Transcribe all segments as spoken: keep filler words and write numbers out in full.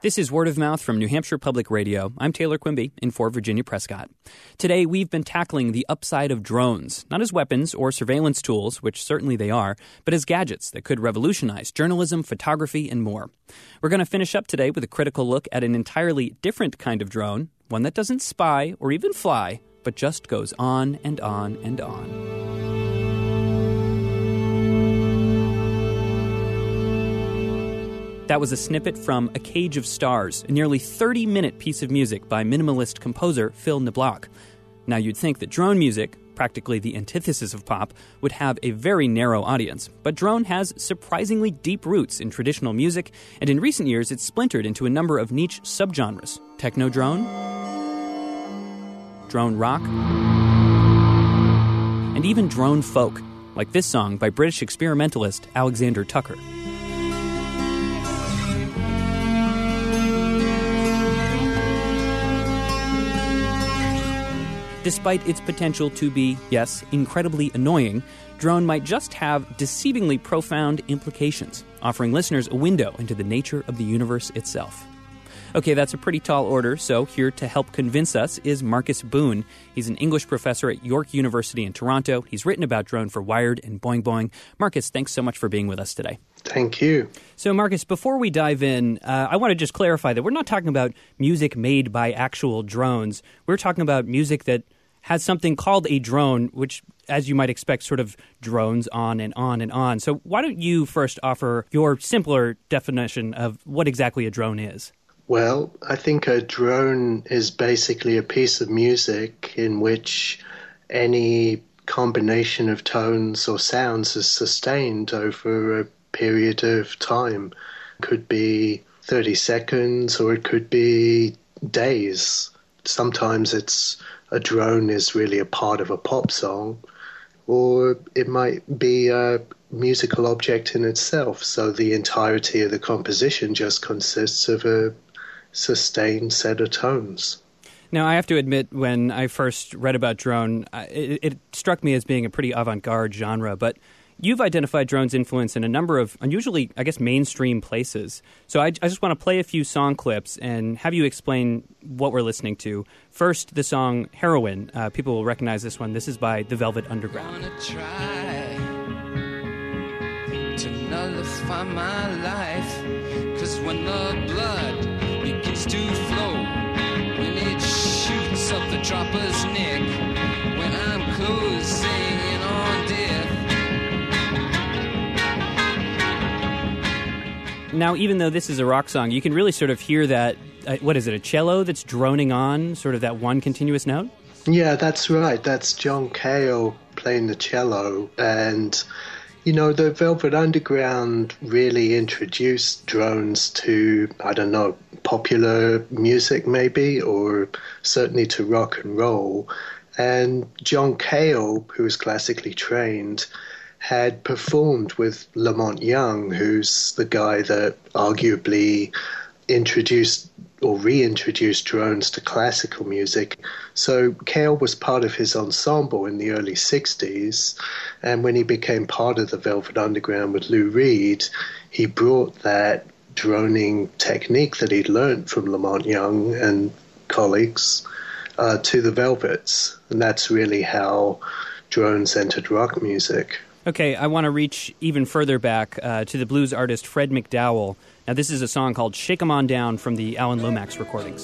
This is Word of Mouth from New Hampshire Public Radio. I'm Taylor Quimby in for Virginia Prescott. Today, we've been tackling the upside of drones, not as weapons or surveillance tools, which certainly they are, but as gadgets that could revolutionize journalism, photography, and more. We're going to finish up today with a critical look at an entirely different kind of drone, one that doesn't spy or even fly, but just goes on and on and on. That was a snippet from A Cage of Stars, a nearly thirty-minute piece of music by minimalist composer Phil Niblock. Now, you'd think that drone music, practically the antithesis of pop, would have a very narrow audience, but drone has surprisingly deep roots in traditional music, and in recent years it's splintered into a number of niche subgenres. Techno drone, drone rock, and even drone folk, like this song by British experimentalist Alexander Tucker. Despite its potential to be, yes, incredibly annoying, drone might just have deceivingly profound implications, offering listeners a window into the nature of the universe itself. Okay, that's a pretty tall order, so here to help convince us is Marcus Boone. He's an English professor at York University in Toronto. He's written about drone for Wired and Boing Boing. Marcus, thanks so much for being with us today. Thank you. So, Marcus, before we dive in, uh, I want to just clarify that we're not talking about music made by actual drones. We're talking about music that has something called a drone, which, as you might expect, sort of drones on and on and on. So why don't you first offer your simpler definition of what exactly a drone is? Well, I think a drone is basically a piece of music in which any combination of tones or sounds is sustained over a period of time. It could be thirty seconds or it could be days. Sometimes it's a drone is really a part of a pop song, or it might be a musical object in itself. So the entirety of the composition just consists of a sustained set of tones. Now, I have to admit, when I first read about drone, it, it struck me as being a pretty avant-garde genre, but you've identified drone's influence in a number of unusually, I guess, mainstream places. So I, I just want to play a few song clips and have you explain what we're listening to. First, the song Heroin. Uh, people will recognize this one. This is by The Velvet Underground. I wanna try to nullify my life, 'cause when the blood begins to flow, when it shoots up the dropper's neck, when I'm closing in on death. Now, even though this is a rock song, you can really sort of hear that, uh, what is it, a cello that's droning on, sort of that one continuous note? Yeah, that's right. That's John Cale playing the cello. And, you know, the Velvet Underground really introduced drones to, I don't know, popular music maybe, or certainly to rock and roll. And John Cale, who was classically trained, had performed with Lamont Young, who's the guy that arguably introduced or reintroduced drones to classical music. So Cale was part of his ensemble in the early sixties, and when he became part of the Velvet Underground with Lou Reed, he brought that droning technique that he'd learned from Lamont Young and colleagues uh, to the Velvets, and that's really how drones entered rock music. Okay, I want to reach even further back uh, to the blues artist Fred McDowell. Now, this is a song called Shake 'Em On Down from the Alan Lomax recordings.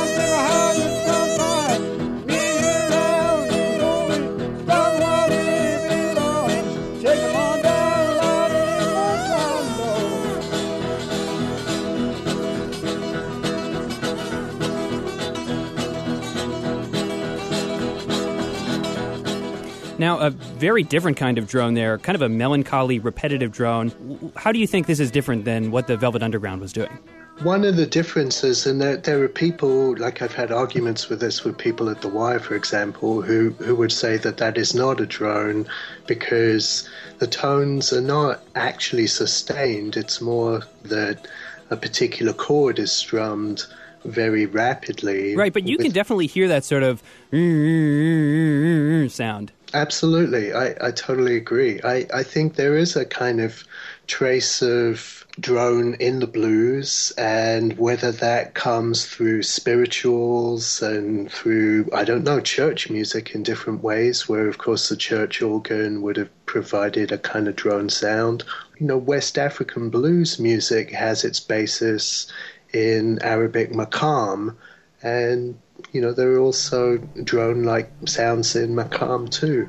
Now, a very different kind of drone there, kind of a melancholy, repetitive drone. How do you think this is different than what the Velvet Underground was doing? One of the differences, and there, there are people, like I've had arguments with this with people at The Wire, for example, who, who would say that that is not a drone because the tones are not actually sustained. It's more that a particular chord is strummed very rapidly. Right, but you with... can definitely hear that sort of sound. Absolutely. I, I totally agree. I, I think there is a kind of trace of drone in the blues, and whether that comes through spirituals and through, I don't know, church music in different ways, where, of course, the church organ would have provided a kind of drone sound. You know, West African blues music has its basis in Arabic maqam, and, you know, there are also drone-like sounds in maqam too.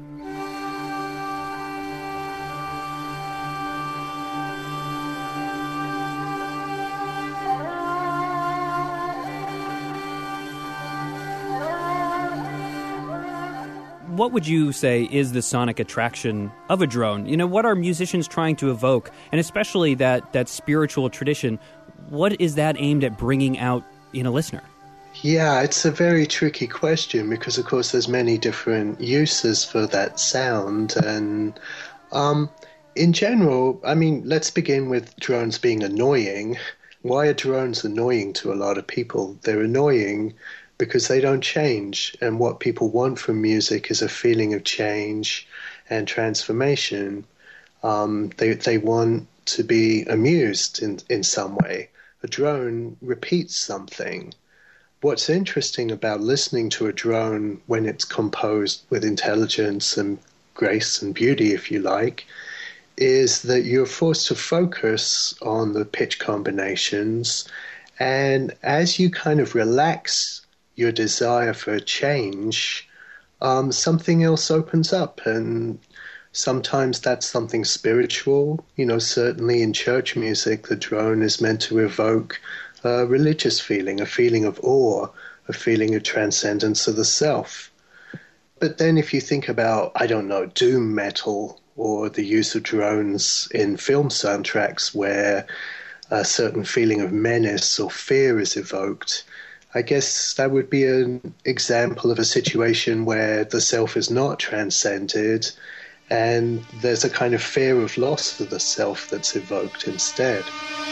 What would you say is the sonic attraction of a drone? You know, what are musicians trying to evoke? And especially that, that spiritual tradition, what is that aimed at bringing out in a listener? Yeah, it's a very tricky question because, of course, there's many different uses for that sound. And um, in general, I mean, let's begin with drones being annoying. Why are drones annoying to a lot of people? They're annoying because they don't change. And what people want from music is a feeling of change and transformation. Um, they they want to be amused in, in some way. A drone repeats something. What's interesting about listening to a drone when it's composed with intelligence and grace and beauty, if you like, is that you're forced to focus on the pitch combinations. And as you kind of relax your desire for change, um, something else opens up. And sometimes that's something spiritual. You know, certainly in church music, the drone is meant to evoke a religious feeling, a feeling of awe, a feeling of transcendence of the self. But then if you think about, I don't know, doom metal or the use of drones in film soundtracks where a certain feeling of menace or fear is evoked, I guess that would be an example of a situation where the self is not transcended and there's a kind of fear of loss of the self that's evoked instead.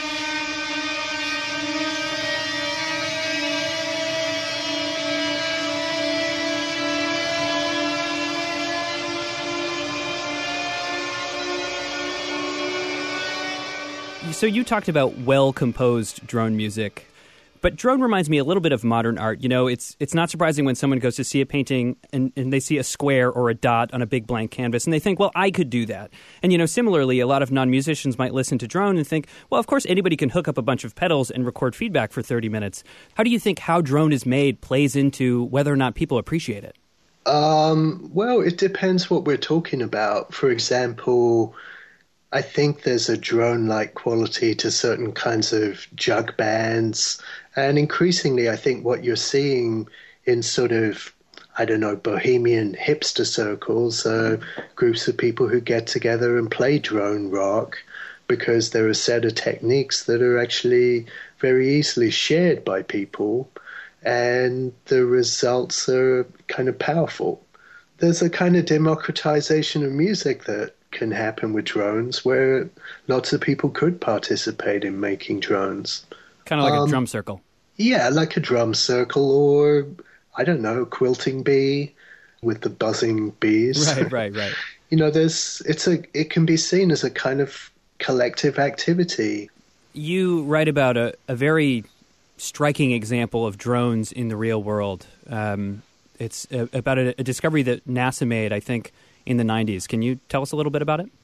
So you talked about well-composed drone music. But drone reminds me a little bit of modern art. You know, it's it's not surprising when someone goes to see a painting and, and they see a square or a dot on a big blank canvas and they think, well, I could do that. And, you know, similarly, a lot of non-musicians might listen to drone and think, well, of course, anybody can hook up a bunch of pedals and record feedback for thirty minutes. How do you think how drone is made plays into whether or not people appreciate it? Um, well, it depends what we're talking about. For example, I think there's a drone-like quality to certain kinds of jug bands. And increasingly, I think what you're seeing in sort of, I don't know, bohemian hipster circles are groups of people who get together and play drone rock because there are a set of techniques that are actually very easily shared by people, and the results are kind of powerful. There's a kind of democratization of music that can happen with drones where lots of people could participate in making drones. Kind of like um, a drum circle. Yeah, like a drum circle or, I don't know, quilting bee with the buzzing bees. Right, right, right. You know, there's it's a it can be seen as a kind of collective activity. You write about a, a very striking example of drones in the real world. Um, it's a, about a, a discovery that NASA made, I think, in the nineties. Can you tell us a little bit about it?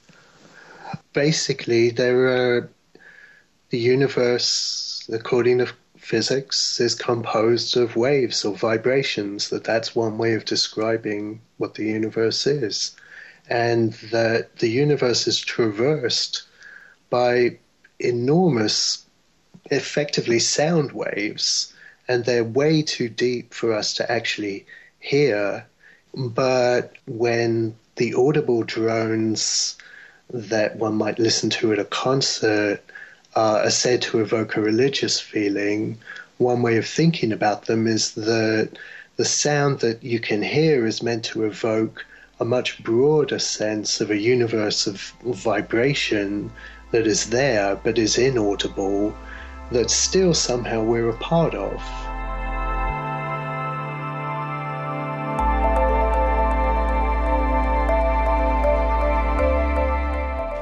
Basically, there are the universe, according to physics, is composed of waves or vibrations. That that's one way of describing what the universe is, and that the universe is traversed by enormous, effectively sound waves, and they're way too deep for us to actually hear. But when the audible drones that one might listen to at a concert uh, are said to evoke a religious feeling, one way of thinking about them is that the sound that you can hear is meant to evoke a much broader sense of a universe of vibration that is there but is inaudible, that still somehow we're a part of.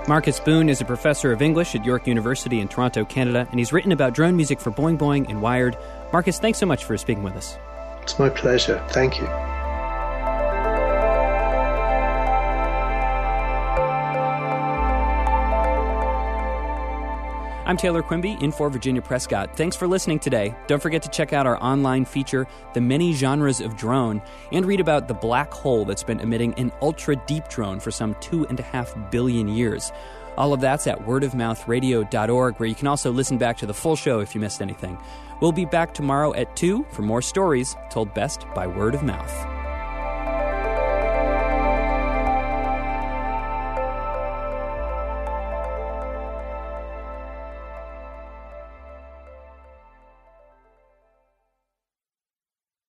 Marcus Boone is a professor of English at York University in Toronto, Canada, and he's written about drone music for Boing Boing and Wired. Marcus, thanks so much for speaking with us. It's my pleasure. Thank you. I'm Taylor Quimby, in for Virginia Prescott. Thanks for listening today. Don't forget to check out our online feature, The Many Genres of Drone, and read about the black hole that's been emitting an ultra-deep drone for some two and a half billion years. All of that's at word of mouth radio dot org, where you can also listen back to the full show if you missed anything. We'll be back tomorrow at two for more stories told best by word of mouth.